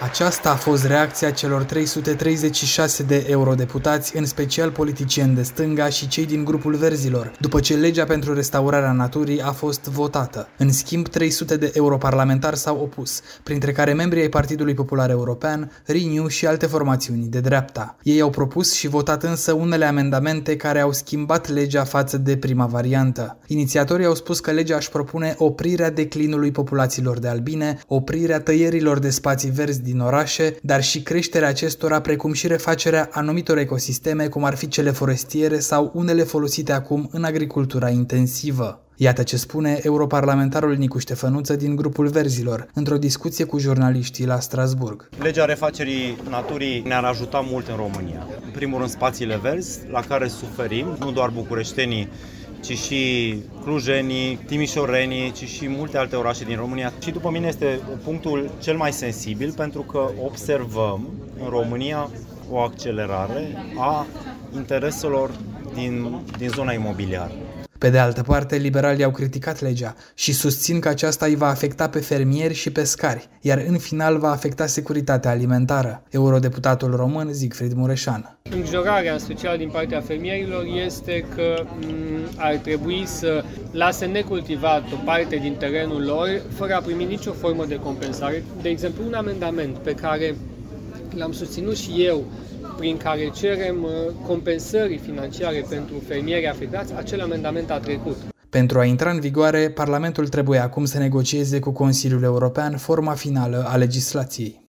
Aceasta a fost reacția celor 336 de eurodeputați, în special politicieni de stânga și cei din grupul Verzilor, după ce legea pentru restaurarea naturii a fost votată. În schimb, 300 de europarlamentari s-au opus, printre care membrii ai Partidului Popular European, Renew și alte formațiuni de dreapta. Ei au propus și votat însă unele amendamente care au schimbat legea față de prima variantă. Inițiatorii au spus că legea își propune oprirea declinului populațiilor de albine, oprirea tăierilor de spații verzi din orașe, dar și creșterea acestora, precum și refacerea anumitor ecosisteme, cum ar fi cele forestiere sau unele folosite acum în agricultura intensivă. Iată ce spune europarlamentarul Nicu Ștefănuță din grupul Verzilor, într-o discuție cu jurnaliștii la Strasburg. Legea refacerii naturii ne-ar ajuta mult în România. În primul rând spațiile verzi, la care suferim, nu doar bucureștenii, ci și clujenii, timișorenii, ci și multe alte orașe din România. Și după mine este punctul cel mai sensibil, pentru că observăm în România o accelerare a intereselor din zona imobiliară. Pe de altă parte, liberalii au criticat legea și susțin că aceasta îi va afecta pe fermieri și pescari, iar în final va afecta securitatea alimentară. Eurodeputatul român Siegfried Mureșan. Îngrijorarea, în special din partea fermierilor, este că ar trebui să lase necultivat o parte din terenul lor fără a primi nicio formă de compensare. De exemplu, un amendament pe care l-am susținut și eu, prin care cerem compensări financiare pentru fermierii afectați, acel amendament a trecut. Pentru a intra în vigoare, Parlamentul trebuie acum să negocieze cu Consiliul European forma finală a legislației.